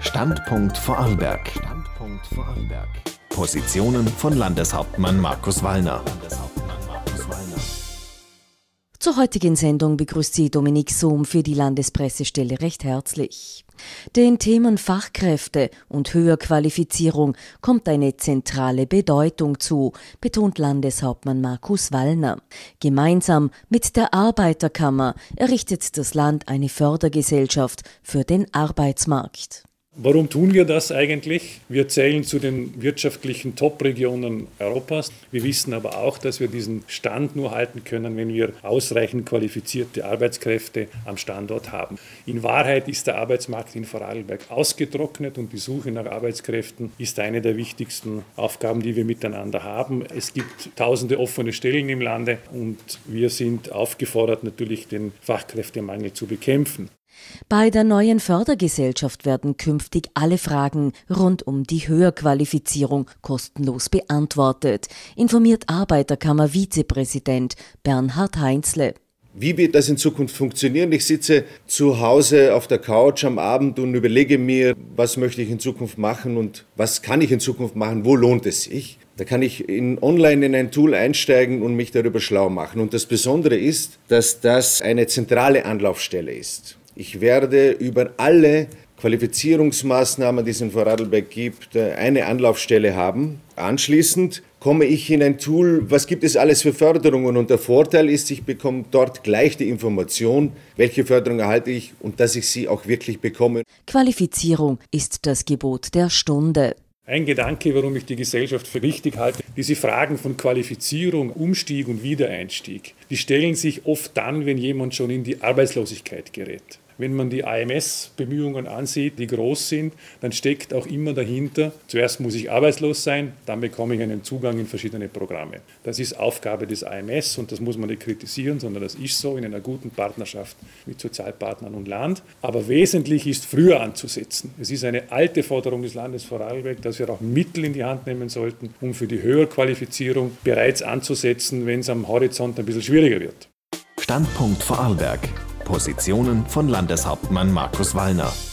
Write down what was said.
Standpunkt Vorarlberg. Positionen von Landeshauptmann Markus Wallner. Zur heutigen Sendung begrüßt Sie Dominique Sohm für die Landespressestelle recht herzlich. Den Themen Fachkräfte und Höherqualifizierung kommt eine zentrale Bedeutung zu, betont Landeshauptmann Markus Wallner. Gemeinsam mit der Arbeiterkammer errichtet das Land eine Fördergesellschaft für den Arbeitsmarkt. Warum tun wir das eigentlich? Wir zählen zu den wirtschaftlichen Top-Regionen Europas. Wir wissen aber auch, dass wir diesen Stand nur halten können, wenn wir ausreichend qualifizierte Arbeitskräfte am Standort haben. In Wahrheit ist der Arbeitsmarkt in Vorarlberg ausgetrocknet und die Suche nach Arbeitskräften ist eine der wichtigsten Aufgaben, die wir miteinander haben. Es gibt tausende offene Stellen im Lande und wir sind aufgefordert, natürlich den Fachkräftemangel zu bekämpfen. Bei der neuen Fördergesellschaft werden künftig alle Fragen rund um die Höherqualifizierung kostenlos beantwortet, informiert Arbeiterkammer-Vizepräsident Bernhard Heinzle. Wie wird das in Zukunft funktionieren? Ich sitze zu Hause auf der Couch am Abend und überlege mir, was möchte ich in Zukunft machen und was kann ich in Zukunft machen, wo lohnt es sich? Da kann ich online in ein Tool einsteigen und mich darüber schlau machen. Und das Besondere ist, dass das eine zentrale Anlaufstelle ist. Ich werde über alle Qualifizierungsmaßnahmen, die es in Vorarlberg gibt, eine Anlaufstelle haben. Anschließend komme ich in ein Tool, was gibt es alles für Förderungen? Und der Vorteil ist, ich bekomme dort gleich die Information, welche Förderung erhalte ich und dass ich sie auch wirklich bekomme. Qualifizierung ist das Gebot der Stunde. Ein Gedanke, warum ich die Gesellschaft für wichtig halte, diese Fragen von Qualifizierung, Umstieg und Wiedereinstieg, die stellen sich oft dann, wenn jemand schon in die Arbeitslosigkeit gerät. Wenn man die AMS-Bemühungen ansieht, die groß sind, dann steckt auch immer dahinter, zuerst muss ich arbeitslos sein, dann bekomme ich einen Zugang in verschiedene Programme. Das ist Aufgabe des AMS und das muss man nicht kritisieren, sondern das ist so in einer guten Partnerschaft mit Sozialpartnern und Land. Aber wesentlich ist, früher anzusetzen. Es ist eine alte Forderung des Landes Vorarlberg, dass wir auch Mittel in die Hand nehmen sollten, um für die Höherqualifizierung bereits anzusetzen, wenn es am Horizont ein bisschen schwieriger wird. Standpunkt Vorarlberg. Positionen von Landeshauptmann Markus Wallner.